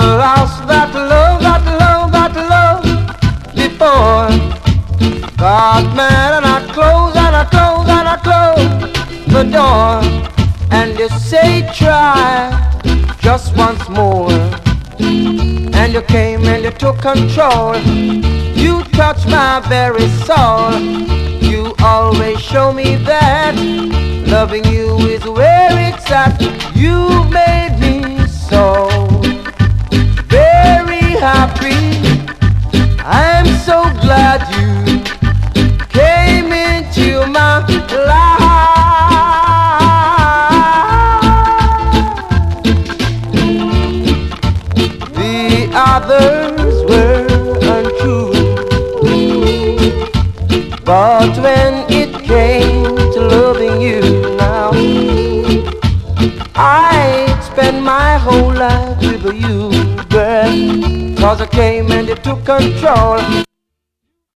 lost that love, that love, that love before. Got mad and I close and I close and I close the door. And you say try just once more. And you came and you took control. You touched my very soul. You always show me that loving you is where it's at. You made me so very happy. I'm so glad you came into my life. The others were untrue, but when it came to loving you now, I'd spend my whole life with you, girl. 'Cause I came and you took control.